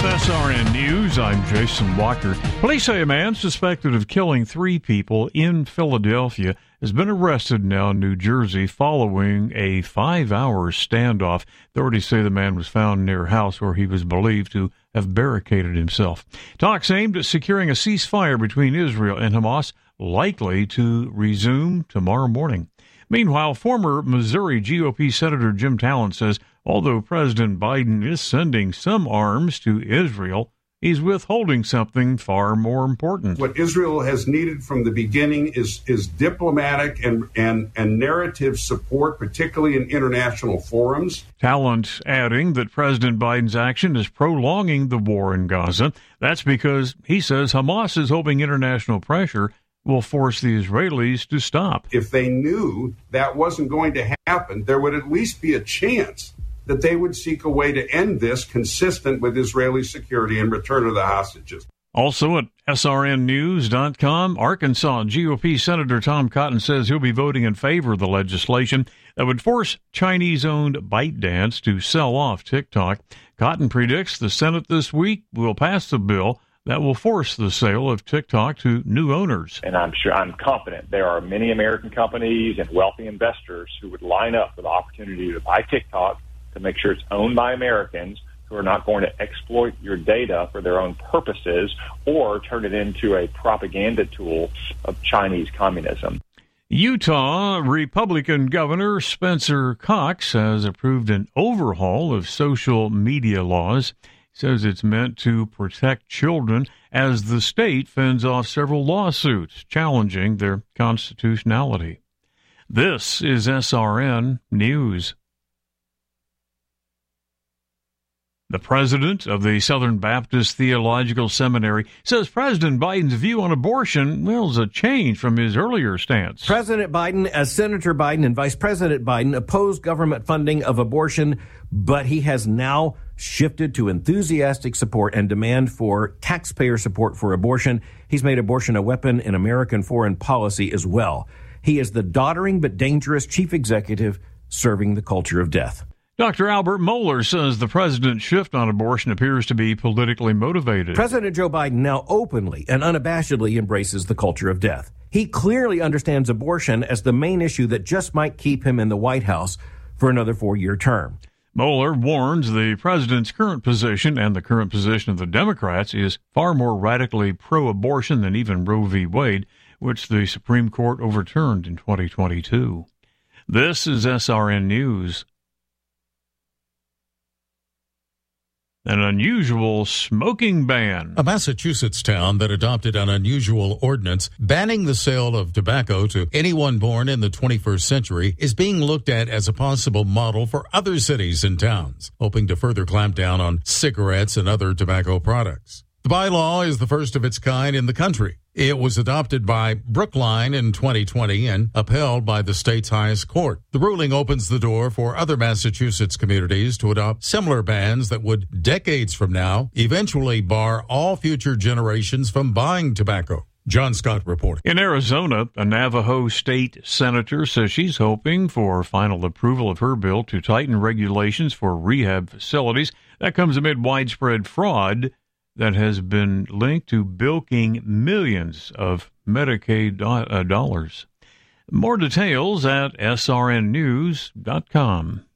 SRN News, I'm Jason Walker. Police say a man suspected of killing 3 people in Philadelphia has been arrested now in New Jersey following a 5-hour standoff. Authorities say the man was found near a house where he was believed to have barricaded himself. Talks aimed at securing a ceasefire between Israel and Hamas likely to resume tomorrow morning. Meanwhile, former Missouri GOP Senator Jim Talent says although President Biden is sending some arms to Israel, he's withholding something far more important. What Israel has needed from the beginning is diplomatic and narrative support, particularly in international forums. Talent adding that President Biden's action is prolonging the war in Gaza. That's because he says Hamas is hoping international pressure will force the Israelis to stop. If they knew that wasn't going to happen, there would at least be a chance that they would seek a way to end this consistent with Israeli security and return of the hostages. Also at srnnews.com, Arkansas GOP Senator Tom Cotton says he'll be voting in favor of the legislation that would force Chinese-owned ByteDance to sell off TikTok. Cotton predicts the Senate this week will pass the bill that will force the sale of TikTok to new owners. And I'm confident there are many American companies and wealthy investors who would line up for the opportunity to buy TikTok to make sure it's owned by Americans who are not going to exploit your data for their own purposes or turn it into a propaganda tool of Chinese communism. Utah Republican Governor Spencer Cox has approved an overhaul of social media laws. He says it's meant to protect children as the state fends off several lawsuits challenging their constitutionality. This is SRN News. The president of the Southern Baptist Theological Seminary says President Biden's view on abortion, is a change from his earlier stance. President Biden, as Senator Biden and Vice President Biden, opposed government funding of abortion, but he has now shifted to enthusiastic support and demand for taxpayer support for abortion. He's made abortion a weapon in American foreign policy as well. He is the doddering but dangerous chief executive serving the culture of death. Dr. Albert Mohler says the president's shift on abortion appears to be politically motivated. President Joe Biden now openly and unabashedly embraces the culture of death. He clearly understands abortion as the main issue that just might keep him in the White House for another 4-year term. Mohler warns the president's current position and the current position of the Democrats is far more radically pro-abortion than even Roe v. Wade, which the Supreme Court overturned in 2022. This is SRN News. An unusual smoking ban. A Massachusetts town that adopted an unusual ordinance banning the sale of tobacco to anyone born in the 21st century is being looked at as a possible model for other cities and towns, hoping to further clamp down on cigarettes and other tobacco products. The bylaw is the first of its kind in the country. It was adopted by Brookline in 2020 and upheld by the state's highest court. The ruling opens the door for other Massachusetts communities to adopt similar bans that would, decades from now, eventually bar all future generations from buying tobacco. John Scott reporting. In Arizona, a Navajo state senator says she's hoping for final approval of her bill to tighten regulations for rehab facilities. That comes amid widespread fraud that has been linked to bilking millions of Medicaid dollars. More details at srnnews.com.